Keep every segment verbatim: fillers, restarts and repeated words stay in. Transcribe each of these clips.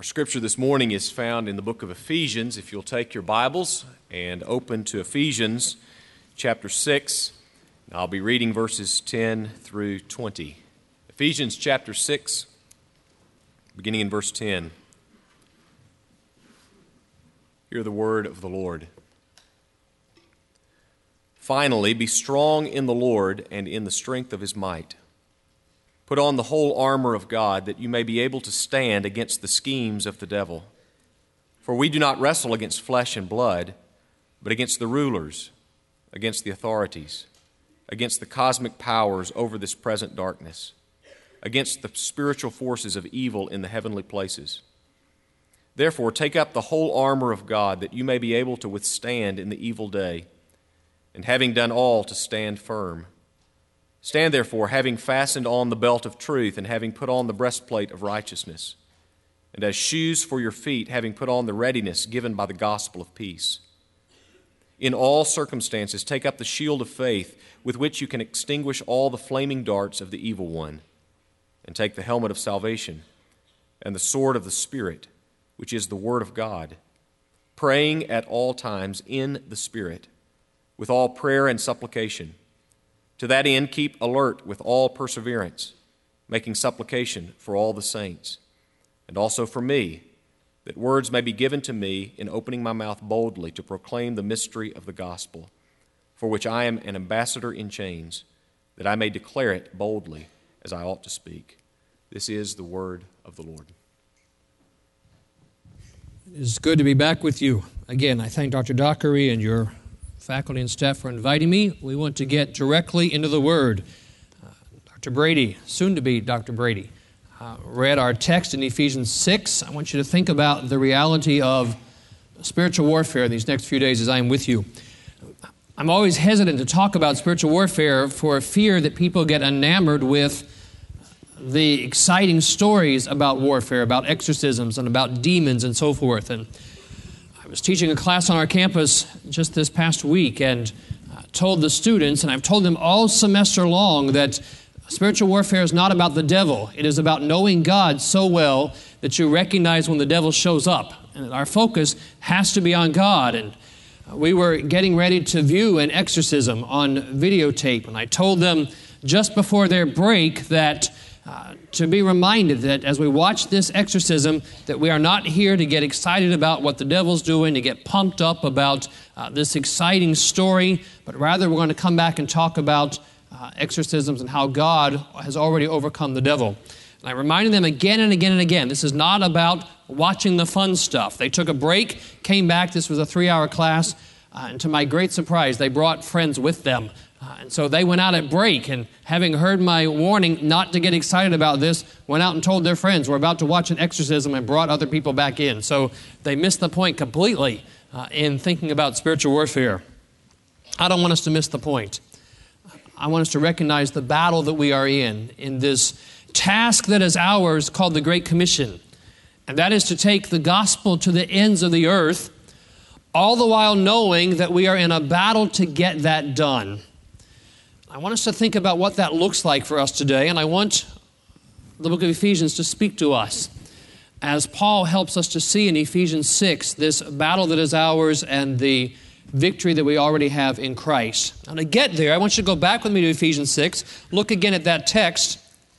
Our scripture this morning is found in the book of Ephesians. If you'll take your Bibles and open to Ephesians chapter six, I'll be reading verses ten through twenty. Ephesians chapter six, beginning in verse ten. Hear the word of the Lord. Finally, be strong in the Lord and in the strength of his might. Put on the whole armor of God, that you may be able to stand against the schemes of the devil. For we do not wrestle against flesh and blood, but against the rulers, against the authorities, against the cosmic powers over this present darkness, against the spiritual forces of evil in the heavenly places. Therefore, take up the whole armor of God, that you may be able to withstand in the evil day, and having done all, to stand firm. Stand therefore, having fastened on the belt of truth, and having put on the breastplate of righteousness, and as shoes for your feet, having put on the readiness given by the gospel of peace. In all circumstances, take up the shield of faith, with which you can extinguish all the flaming darts of the evil one, and take the helmet of salvation, and the sword of the Spirit, which is the word of God, praying at all times in the Spirit, with all prayer and supplication. To that end, keep alert with all perseverance, making supplication for all the saints, and also for me, that words may be given to me in opening my mouth boldly to proclaim the mystery of the gospel, for which I am an ambassador in chains, that I may declare it boldly as I ought to speak. This is the word of the Lord. It is good to be back with you. Again, I thank Doctor Dockery and your faculty and staff for inviting me. We want to get directly into the Word. Uh, Doctor Brady, soon to be Doctor Brady, uh, read our text in Ephesians six. I want you to think about the reality of spiritual warfare these next few days as I am with you. I'm always hesitant to talk about spiritual warfare for fear that people get enamored with the exciting stories about warfare, about exorcisms and about demons and so forth. And I was teaching a class on our campus just this past week and uh, told the students, and I've told them all semester long, that spiritual warfare is not about the devil. It is about knowing God so well that you recognize when the devil shows up. And our focus has to be on God. And uh, we were getting ready to view an exorcism on videotape, and I told them just before their break that Uh, to be reminded that as we watch this exorcism, that we are not here to get excited about what the devil's doing, to get pumped up about uh, this exciting story, but rather we're going to come back and talk about uh, exorcisms and how God has already overcome the devil. And I reminded them again and again and again, this is not about watching the fun stuff. They took a break, came back, this was a three-hour class, uh, and to my great surprise, they brought friends with them. Uh, and so they went out at break, and having heard my warning not to get excited about this, went out and told their friends, we're about to watch an exorcism, and brought other people back in. So they missed the point completely uh, in thinking about spiritual warfare. I don't want us to miss the point. I want us to recognize the battle that we are in, in this task that is ours called the Great Commission. And that is to take the gospel to the ends of the earth, all the while knowing that we are in a battle to get that done. I want us to think about what that looks like for us today, and I want the book of Ephesians to speak to us as Paul helps us to see in Ephesians six this battle that is ours and the victory that we already have in Christ. Now to get there, I want you to go back with me to Ephesians six, look again at that text,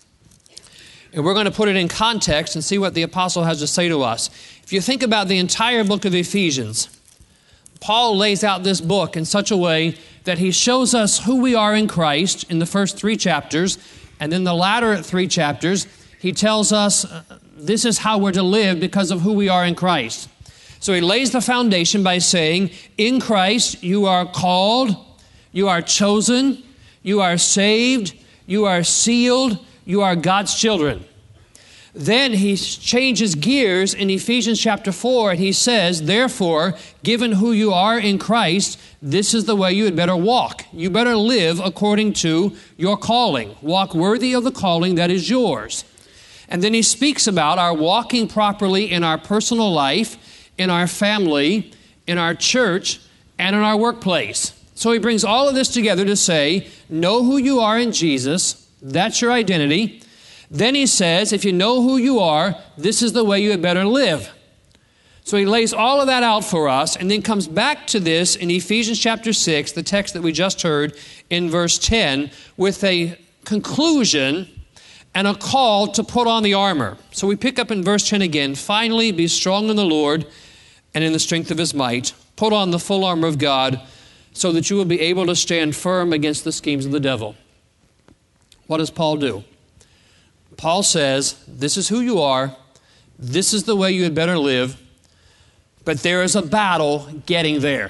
and we're going to put it in context and see what the apostle has to say to us. If you think about the entire book of Ephesians, Paul lays out this book in such a way that he shows us who we are in Christ in the first three chapters, and then the latter three chapters, he tells us uh, this is how we're to live because of who we are in Christ. So he lays the foundation by saying, in Christ you are called, you are chosen, you are saved, you are sealed, you are God's children. Then he changes gears in Ephesians chapter four, and he says, therefore, given who you are in Christ, this is the way you had better walk. You better live according to your calling. Walk worthy of the calling that is yours. And then he speaks about our walking properly in our personal life, in our family, in our church, and in our workplace. So he brings all of this together to say, know who you are in Jesus. That's your identity. Then he says, if you know who you are, this is the way you had better live. So he lays all of that out for us and then comes back to this in Ephesians chapter six, the text that we just heard in verse ten, with a conclusion and a call to put on the armor. So we pick up in verse ten again. Finally, be strong in the Lord and in the strength of his might. Put on the full armor of God so that you will be able to stand firm against the schemes of the devil. What does Paul do? Paul says, this is who you are. This is the way you had better live. But there is a battle getting there.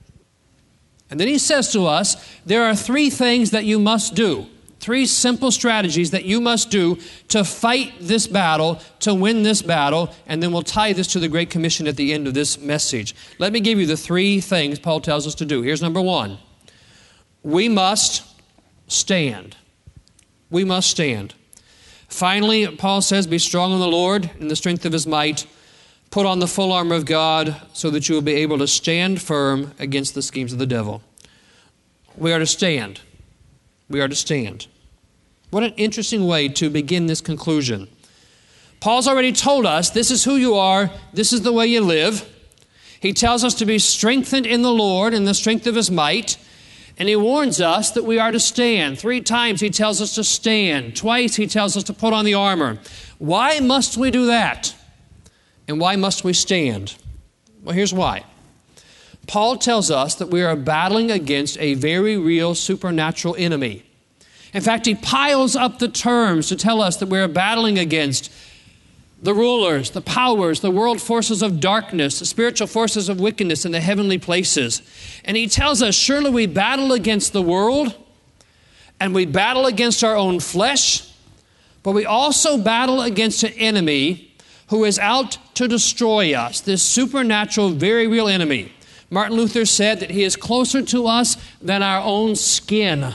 And then he says to us, there are three things that you must do. Three simple strategies that you must do to fight this battle, to win this battle, and then we'll tie this to the Great Commission at the end of this message. Let me give you the three things Paul tells us to do. Here's number one. We must stand. We must stand. Finally, Paul says, be strong in the Lord in the strength of his might. Put on the full armor of God so that you will be able to stand firm against the schemes of the devil. We are to stand. We are to stand. What an interesting way to begin this conclusion. Paul's already told us this is who you are, this is the way you live. He tells us to be strengthened in the Lord in the strength of his might. And he warns us that we are to stand. Three times he tells us to stand. Twice he tells us to put on the armor. Why must we do that? And why must we stand? Well, here's why. Paul tells us that we are battling against a very real supernatural enemy. In fact, he piles up the terms to tell us that we're battling against the rulers, the powers, the world forces of darkness, the spiritual forces of wickedness in the heavenly places. And he tells us, surely we battle against the world, and we battle against our own flesh, but we also battle against an enemy who is out to destroy us, this supernatural, very real enemy. Martin Luther said that he is closer to us than our own skin.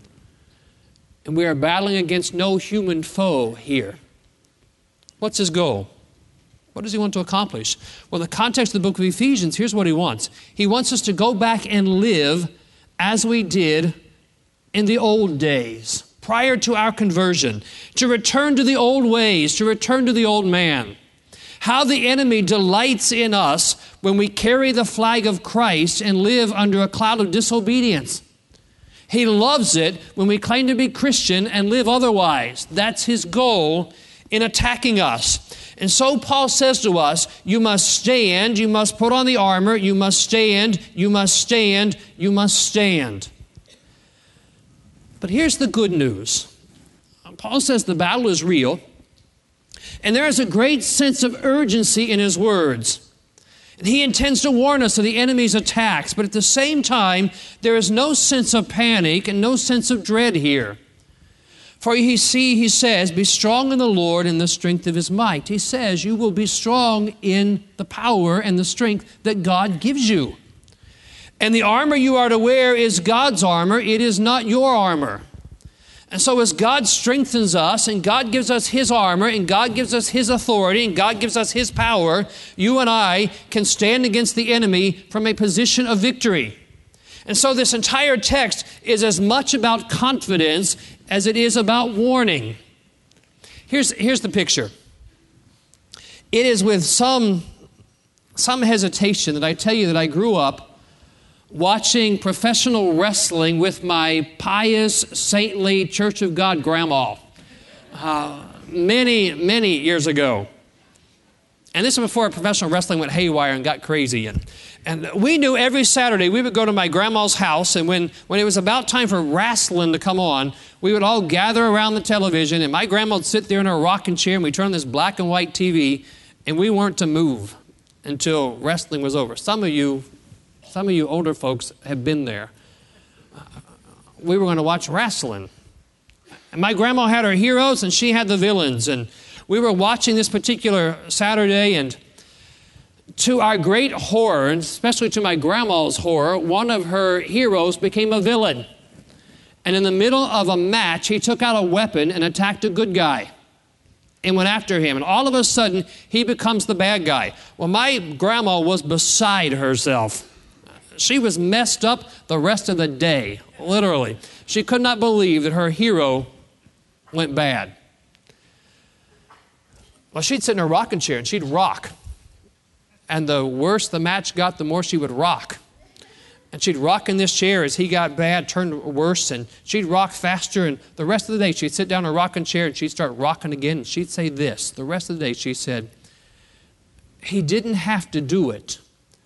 And we are battling against no human foe here. What's his goal? What does he want to accomplish? Well, in the context of the book of Ephesians, here's what he wants. He wants us to go back and live as we did in the old days, prior to our conversion, to return to the old ways, to return to the old man. How the enemy delights in us when we carry the flag of Christ and live under a cloud of disobedience. He loves it when we claim to be Christian and live otherwise. That's his goal in attacking us. And so Paul says to us, you must stand, you must put on the armor, you must stand, you must stand, you must stand. But here's the good news. Paul says the battle is real. And there is a great sense of urgency in his words. And he intends to warn us of the enemy's attacks, but at the same time, there is no sense of panic and no sense of dread here. For you see, he says, be strong in the Lord in the strength of his might. He says you will be strong in the power and the strength that God gives you. And the armor you are to wear is God's armor. It is not your armor. And so as God strengthens us and God gives us his armor and God gives us his authority and God gives us his power, you and I can stand against the enemy from a position of victory. And so this entire text is as much about confidence as it is about warning. Here's, here's the picture. It is with some, some hesitation that I tell you that I grew up watching professional wrestling with my pious, saintly Church of God grandma uh, many, many years ago. And this was before professional wrestling went haywire and got crazy. And, and we knew every Saturday we would go to my grandma's house, and when, when it was about time for wrestling to come on, we would all gather around the television, and my grandma would sit there in her rocking chair, and we'd turn on this black and white T V, and we weren't to move until wrestling was over. Some of you Some of you older folks have been there. We were going to watch wrestling. And my grandma had her heroes and she had the villains. And we were watching this particular Saturday, and to our great horror, and especially to my grandma's horror, one of her heroes became a villain. And in the middle of a match, he took out a weapon and attacked a good guy and went after him. And all of a sudden, he becomes the bad guy. Well, my grandma was beside herself. She was messed up the rest of the day, literally. She could not believe that her hero went bad. Well, she'd sit in her rocking chair and she'd rock. And the worse the match got, the more she would rock. And she'd rock in this chair as he got bad, turned worse, and she'd rock faster. And the rest of the day, she'd sit down in a rocking chair and she'd start rocking again. And she'd say this. The rest of the day, she said, he didn't have to do it.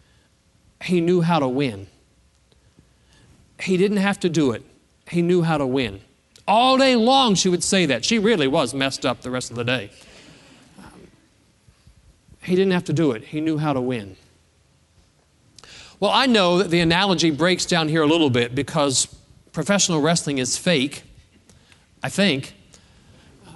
He knew how to win. He didn't have to do it. He knew how to win. All day long, she would say that. She really was messed up the rest of the day. Um, he didn't have to do it. He knew how to win. Well, I know that the analogy breaks down here a little bit because professional wrestling is fake, I think. Uh,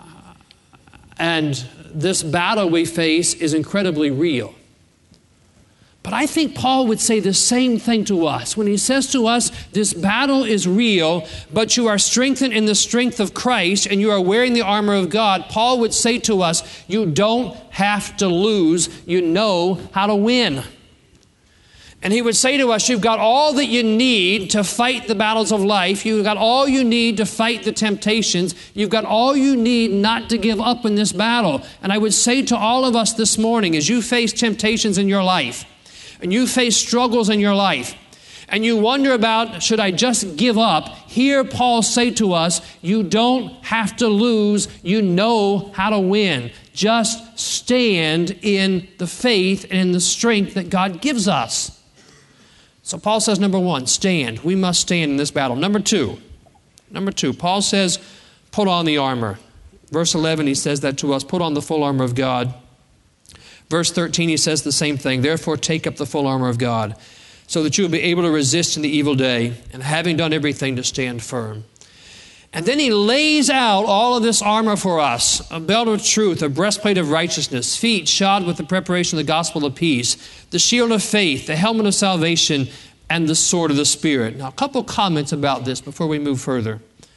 and this battle we face is incredibly real. But I think Paul would say the same thing to us. When he says to us, this battle is real, but you are strengthened in the strength of Christ and you are wearing the armor of God, Paul would say to us, you don't have to lose. You know how to win. And he would say to us, you've got all that you need to fight the battles of life. You've got all you need to fight the temptations. You've got all you need not to give up in this battle. And I would say to all of us this morning, as you face temptations in your life, and you face struggles in your life, and you wonder about, should I just give up? Hear Paul say to us, you don't have to lose. You know how to win. Just stand in the faith and in the strength that God gives us. So Paul says, number one, stand. We must stand in this battle. Number two, number two, Paul says, put on the armor. Verse eleven, he says that to us, put on the full armor of God. Verse thirteen, he says the same thing. Therefore, take up the full armor of God, so that you will be able to resist in the evil day, and having done everything, to stand firm. And then he lays out all of this armor for us, a belt of truth, a breastplate of righteousness, feet shod with the preparation of the gospel of peace, the shield of faith, the helmet of salvation, and the sword of the Spirit. Now, a couple comments about this before we move further.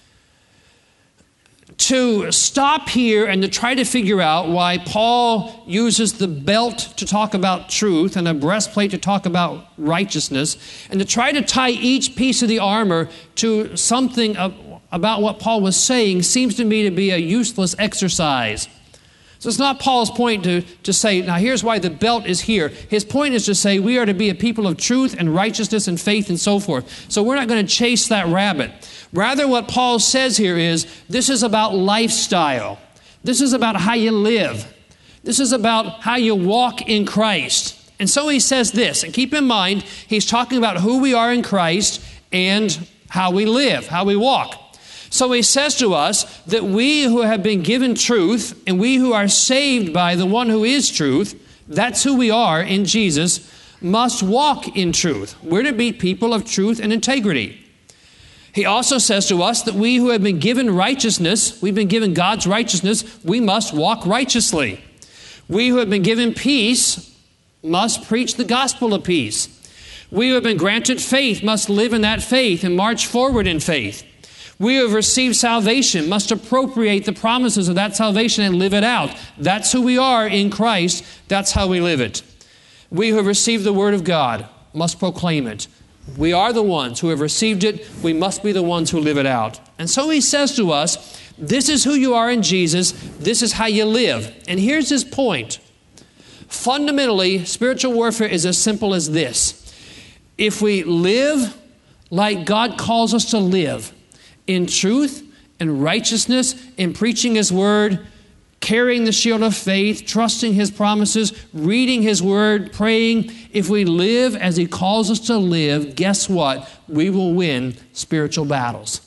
To stop here and to try to figure out why Paul uses the belt to talk about truth and a breastplate to talk about righteousness, and to try to tie each piece of the armor to something about what Paul was saying seems to me to be a useless exercise. So it's not Paul's point to, to say, now here's why the belt is here. His point is to say we are to be a people of truth and righteousness and faith and so forth. So we're not going to chase that rabbit. Rather, what Paul says here is this is about lifestyle. This is about how you live. This is about how you walk in Christ. And so he says this, and keep in mind, he's talking about who we are in Christ and how we live, how we walk. So he says to us that we who have been given truth and we who are saved by the one who is truth, that's who we are in Jesus, must walk in truth. We're to be people of truth and integrity. He also says to us that we who have been given righteousness, we've been given God's righteousness, we must walk righteously. We who have been given peace must preach the gospel of peace. We who have been granted faith must live in that faith and march forward in faith. We who have received salvation must appropriate the promises of that salvation and live it out. That's who we are in Christ. That's how we live it. We who have received the word of God must proclaim it. We are the ones who have received it. We must be the ones who live it out. And so he says to us, this is who you are in Jesus. This is how you live. And here's his point. Fundamentally, spiritual warfare is as simple as this. If we live like God calls us to live, in truth and righteousness, in preaching his word, carrying the shield of faith, trusting his promises, reading his word, praying, if we live as he calls us to live, guess what? We will win spiritual battles.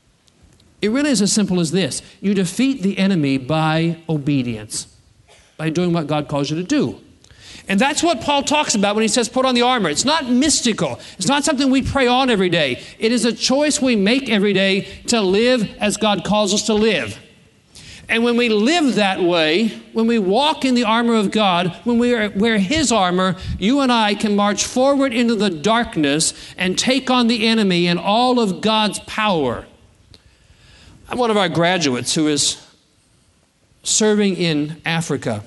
It really is as simple as this. You defeat the enemy by obedience, by doing what God calls you to do. And that's what Paul talks about when he says put on the armor. It's not mystical. It's not something we pray on every day. It is a choice we make every day to live as God calls us to live. And when we live that way, when we walk in the armor of God, when we wear his armor, you and I can march forward into the darkness and take on the enemy and all of God's power. I'm one of our graduates who is serving in Africa.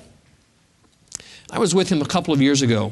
I was with him a couple of years ago.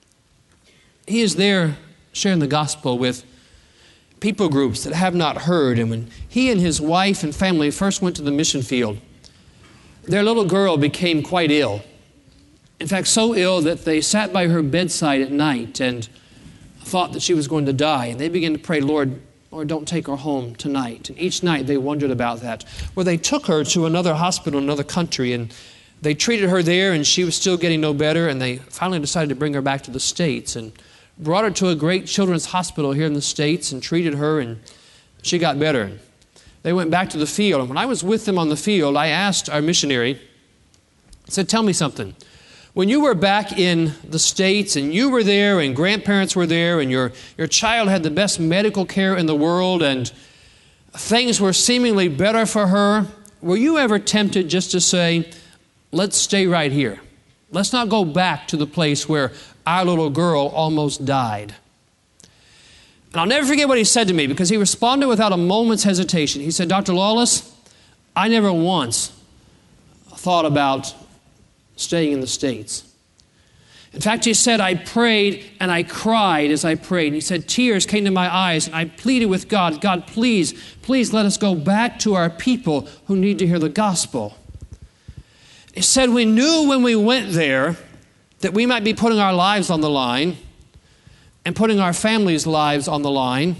He is there sharing the gospel with people groups that have not heard. And when he and his wife and family first went to the mission field, their little girl became quite ill. In fact, so ill that they sat by her bedside at night and thought that she was going to die. And they began to pray, Lord, Lord, don't take her home tonight. And each night they wondered about that. Well, they took her to another hospital in another country, and they treated her there, and she was still getting no better. And they finally decided to bring her back to the States and brought her to a great children's hospital here in the States and treated her, and she got better. They went back to the field. And when I was with them on the field, I asked our missionary, I said, tell me something. When you were back in the States and you were there and grandparents were there and your, your child had the best medical care in the world and things were seemingly better for her, were you ever tempted just to say, let's stay right here. Let's not go back to the place where our little girl almost died. And I'll never forget what he said to me, because he responded without a moment's hesitation. He said, Doctor Lawless, I never once thought about staying in the States. In fact, he said, I prayed and I cried as I prayed. And he said, tears came to my eyes, and I pleaded with God, God, please, please let us go back to our people who need to hear the gospel. He said, we knew when we went there that we might be putting our lives on the line and putting our families' lives on the line.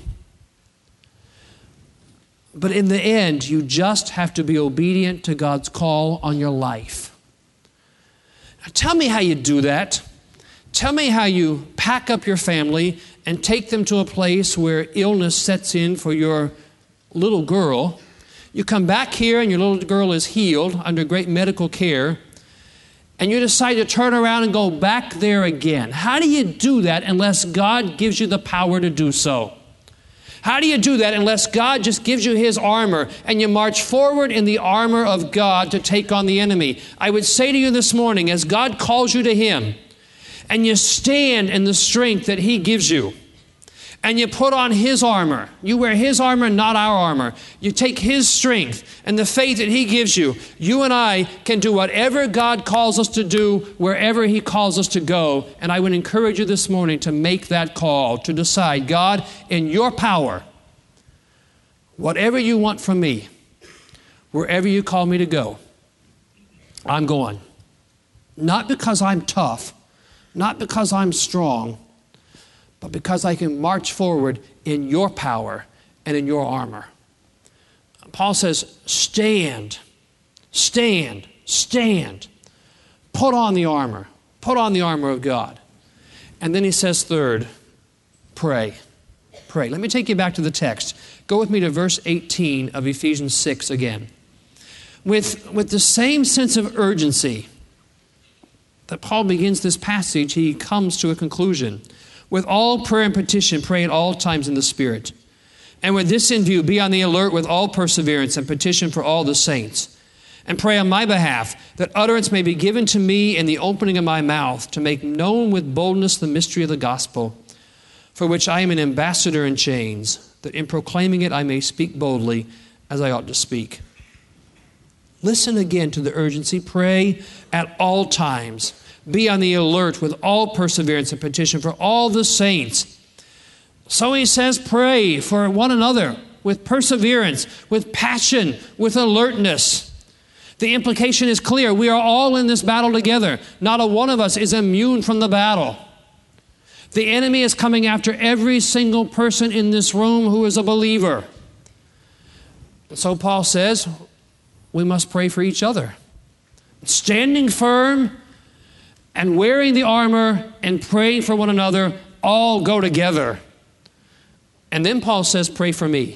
But in the end, you just have to be obedient to God's call on your life. Now, tell me how you do that. Tell me how you pack up your family and take them to a place where illness sets in for your little girl. You come back here and your little girl is healed under great medical care, and you decide to turn around and go back there again. How do you do that unless God gives you the power to do so? How do you do that unless God just gives you His armor and you march forward in the armor of God to take on the enemy? I would say to you this morning, as God calls you to Him, and you stand in the strength that He gives you, and you put on His armor. You wear His armor, not our armor. You take His strength and the faith that He gives you. You and I can do whatever God calls us to do, wherever He calls us to go. And I would encourage you this morning to make that call, to decide, God, in your power, whatever you want from me, wherever you call me to go, I'm going. Not because I'm tough, not because I'm strong, but because I can march forward in your power and in your armor. Paul says, stand, stand, stand. Put on the armor. Put on the armor of God. And then he says, third, pray. Pray. Let me take you back to the text. Go with me to verse eighteen of Ephesians six again. With, with the same sense of urgency that Paul begins this passage, he comes to a conclusion. With all prayer and petition, pray at all times in the Spirit. And with this in view, be on the alert with all perseverance and petition for all the saints. And pray on my behalf, that utterance may be given to me in the opening of my mouth, to make known with boldness the mystery of the gospel, for which I am an ambassador in chains, that in proclaiming it I may speak boldly as I ought to speak. Listen again to the urgency. Pray at all times. Be on the alert with all perseverance and petition for all the saints. So he says, pray for one another with perseverance, with passion, with alertness. The implication is clear. We are all in this battle together. Not a one of us is immune from the battle. The enemy is coming after every single person in this room who is a believer. And so Paul says, we must pray for each other. Standing firm and wearing the armor and praying for one another all go together. And then Paul says, pray for me.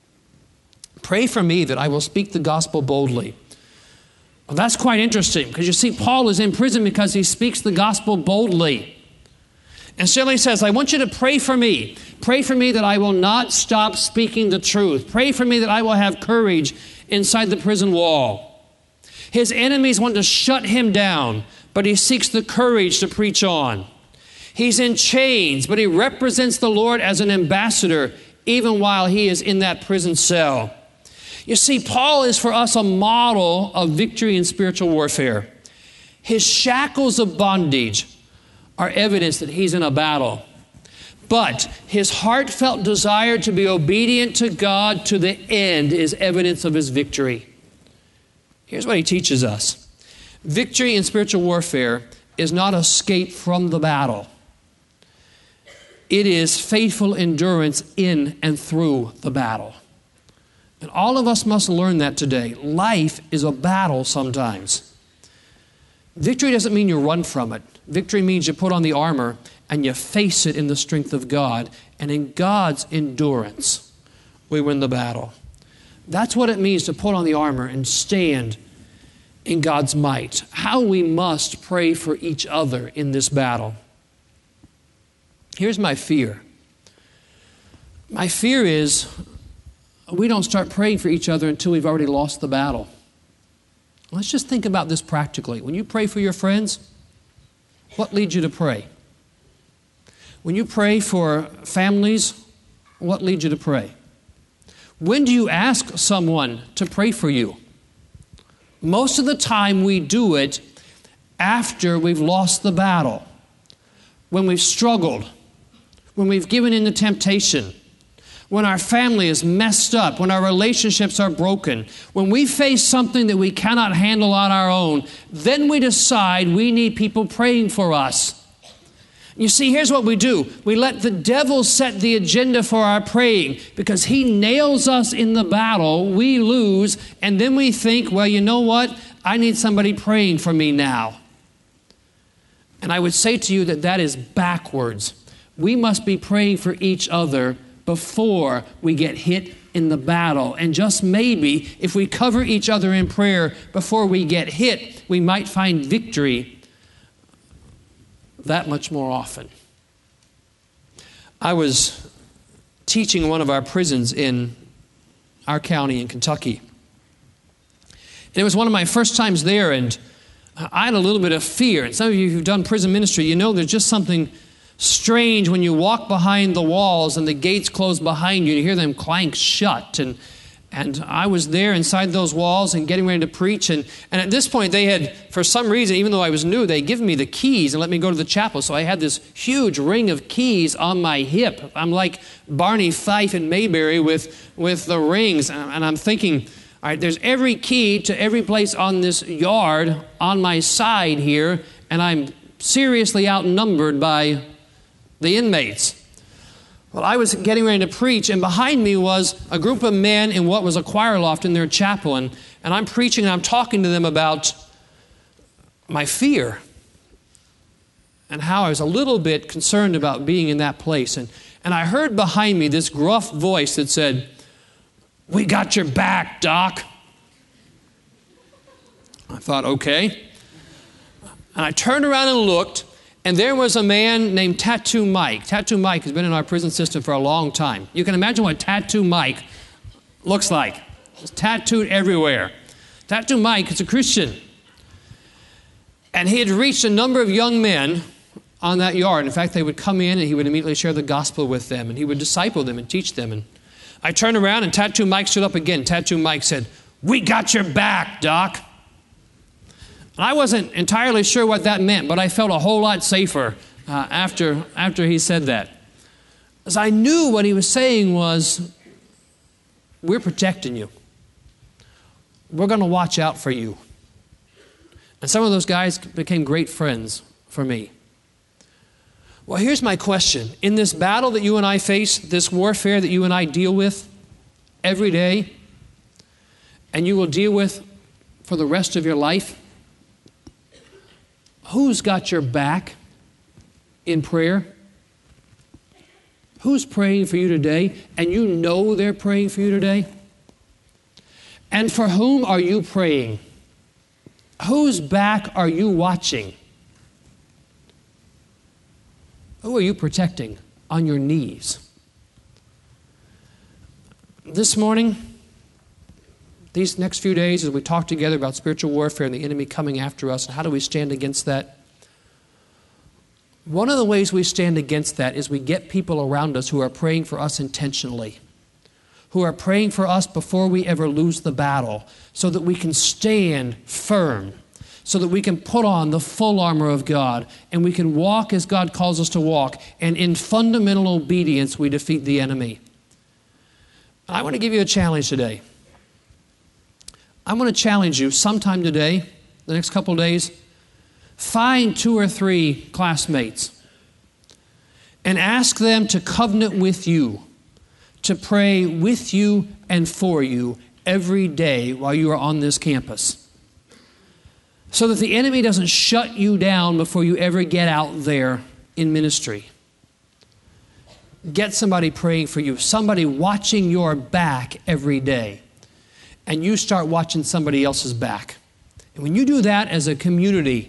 Pray for me that I will speak the gospel boldly. Well, that's quite interesting, because you see, Paul is in prison because he speaks the gospel boldly. And so he says, I want you to pray for me. Pray for me that I will not stop speaking the truth. Pray for me that I will have courage inside the prison wall. His enemies want to shut him down, but he seeks the courage to preach on. He's in chains, but he represents the Lord as an ambassador, even while he is in that prison cell. You see, Paul is for us a model of victory in spiritual warfare. His shackles of bondage are evidence that he's in a battle. But his heartfelt desire to be obedient to God to the end is evidence of his victory. Here's what he teaches us. Victory in spiritual warfare is not escape from the battle. It is faithful endurance in and through the battle. And all of us must learn that today. Life is a battle sometimes. Victory doesn't mean you run from it. Victory means you put on the armor and you face it in the strength of God. And in God's endurance, we win the battle. That's what it means to put on the armor and stand in God's might. How we must pray for each other in this battle. Here's my fear. My fear is we don't start praying for each other until we've already lost the battle. Let's just think about this practically. When you pray for your friends, what leads you to pray? When you pray for families, what leads you to pray? When do you ask someone to pray for you? Most of the time we do it after we've lost the battle, when we've struggled, when we've given in to temptation, when our family is messed up, when our relationships are broken, when we face something that we cannot handle on our own, then we decide we need people praying for us. You see, here's what we do. We let the devil set the agenda for our praying because he nails us in the battle, we lose, and then we think, well, you know what? I need somebody praying for me now. And I would say to you that that is backwards. We must be praying for each other before we get hit in the battle. And just maybe, if we cover each other in prayer before we get hit, we might find victory that much more often. I was teaching one of our prisons in our county in Kentucky. And it was one of my first times there, and I had a little bit of fear. And some of you who've done prison ministry, you know there's just something strange when you walk behind the walls and the gates close behind you. You hear them clank shut. And and I was there inside those walls and getting ready to preach. And, and at this point, they had, for some reason, even though I was new, they given me the keys and let me go to the chapel. So I had this huge ring of keys on my hip. I'm like Barney Fife and Mayberry with, with the rings. And, and I'm thinking, all right, there's every key to every place on this yard on my side here. And I'm seriously outnumbered by the inmates. Well, I was getting ready to preach, and behind me was a group of men in what was a choir loft in their chapel, and, and I'm preaching and I'm talking to them about my fear and how I was a little bit concerned about being in that place. And, and I heard behind me this gruff voice that said, "We got your back, Doc." I thought, okay. And I turned around and looked, and there was a man named Tattoo Mike. Tattoo Mike has been in our prison system for a long time. You can imagine what Tattoo Mike looks like. He's tattooed everywhere. Tattoo Mike is a Christian. And he had reached a number of young men on that yard. In fact, they would come in and he would immediately share the gospel with them. And he would disciple them and teach them. And I turned around and Tattoo Mike stood up again. Tattoo Mike said, "We got your back, Doc." And I wasn't entirely sure what that meant, but I felt a whole lot safer uh, after, after he said that. As I knew what he was saying was, we're protecting you. We're going to watch out for you. And some of those guys became great friends for me. Well, here's my question. In this battle that you and I face, this warfare that you and I deal with every day, and you will deal with for the rest of your life, who's got your back in prayer? Who's praying for you today? And you know they're praying for you today? And for whom are you praying? Whose back are you watching? Who are you protecting on your knees? This morning, these next few days, as we talk together about spiritual warfare and the enemy coming after us, and how do we stand against that? One of the ways we stand against that is we get people around us who are praying for us intentionally, who are praying for us before we ever lose the battle, so that we can stand firm, so that we can put on the full armor of God, and we can walk as God calls us to walk, and in fundamental obedience we defeat the enemy. I want to give you a challenge today. I want to challenge you sometime today the next couple of days, find two or three classmates and ask them to covenant with you, to pray with you and for you every day while you are on this campus, so that the enemy doesn't shut you down before you ever get out there in ministry. Get somebody praying for you, somebody watching your back every day, and you start watching somebody else's back. And when you do that as a community,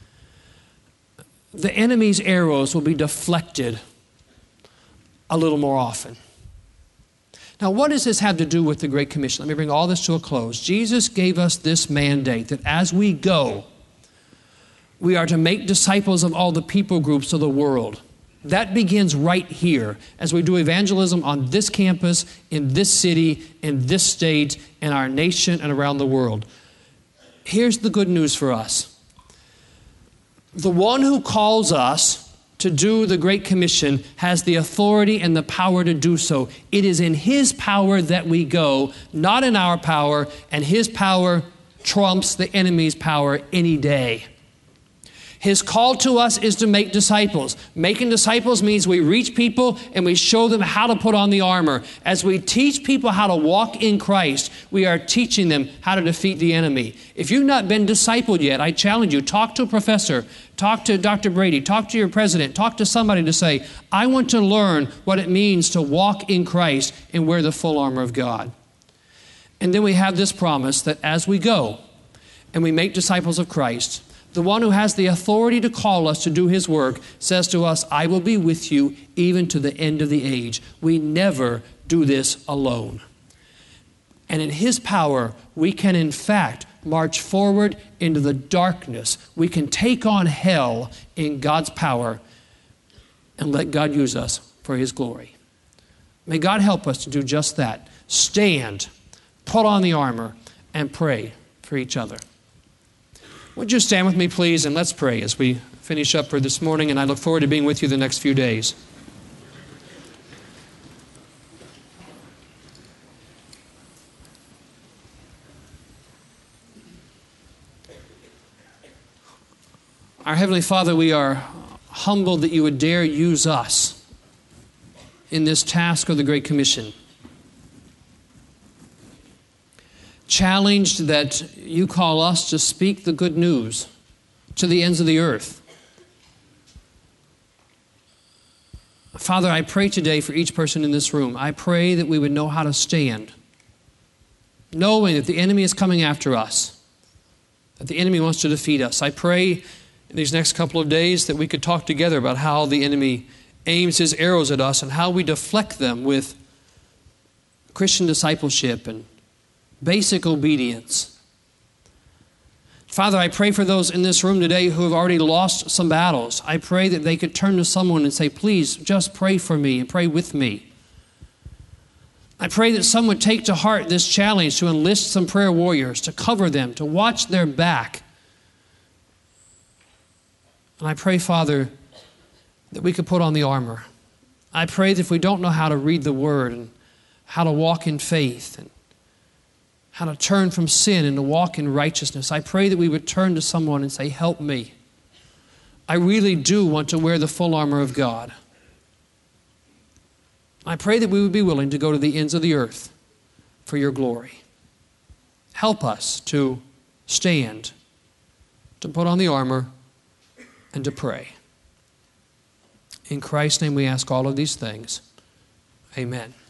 the enemy's arrows will be deflected a little more often. Now, what does this have to do with the Great Commission? Let me bring all this to a close. Jesus gave us this mandate that as we go, we are to make disciples of all the people groups of the world. That begins right here as we do evangelism on this campus, in this city, in this state, in our nation, and around the world. Here's the good news for us. The one who calls us to do the Great Commission has the authority and the power to do so. It is in His power that we go, not in our power, and His power trumps the enemy's power any day. His call to us is to make disciples. Making disciples means we reach people and we show them how to put on the armor. As we teach people how to walk in Christ, we are teaching them how to defeat the enemy. If you've not been discipled yet, I challenge you, talk to a professor, talk to Doctor Brady, talk to your president, talk to somebody to say, I want to learn what it means to walk in Christ and wear the full armor of God. And then we have this promise that as we go and we make disciples of Christ, the one who has the authority to call us to do His work says to us, I will be with you even to the end of the age. We never do this alone. And in His power, we can in fact march forward into the darkness. We can take on hell in God's power and let God use us for His glory. May God help us to do just that. Stand, put on the armor, and pray for each other. Would you stand with me, please, and let's pray as we finish up for this morning, and I look forward to being with you the next few days. Our Heavenly Father, we are humbled that you would dare use us in this task of the Great Commission. Challenged that you call us to speak the good news to the ends of the earth. Father, I pray today for each person in this room. I pray that we would know how to stand, knowing that the enemy is coming after us, that the enemy wants to defeat us. I pray in these next couple of days that we could talk together about how the enemy aims his arrows at us and how we deflect them with Christian discipleship and basic obedience. Father, I pray for those in this room today who have already lost some battles. I pray that they could turn to someone and say, please, just pray for me and pray with me. I pray that some would take to heart this challenge to enlist some prayer warriors, to cover them, to watch their back. And I pray, Father, that we could put on the armor. I pray that if we don't know how to read the Word and how to walk in faith and how to turn from sin and to walk in righteousness, I pray that we would turn to someone and say, help me. I really do want to wear the full armor of God. I pray that we would be willing to go to the ends of the earth for your glory. Help us to stand, to put on the armor, and to pray. In Christ's name we ask all of these things. Amen.